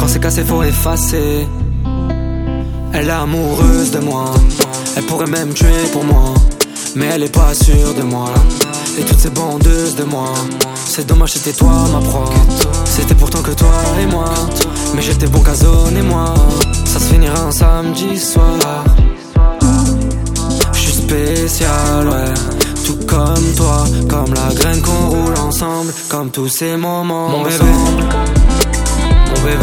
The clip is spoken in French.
Quand c'est cassé faut effacer. Elle est amoureuse de moi, elle pourrait même tuer pour moi, mais elle est pas sûre de moi. Et toutes ces bandeuses de moi, c'est dommage c'était toi ma proie. C'était pourtant que toi et moi, mais j'étais bon qu'à zoner moi. Ça se finira un samedi soir. J'suis spécial ouais, tout comme toi, comme la graine qu'on roule ensemble, comme tous ces moments. Mon bébé,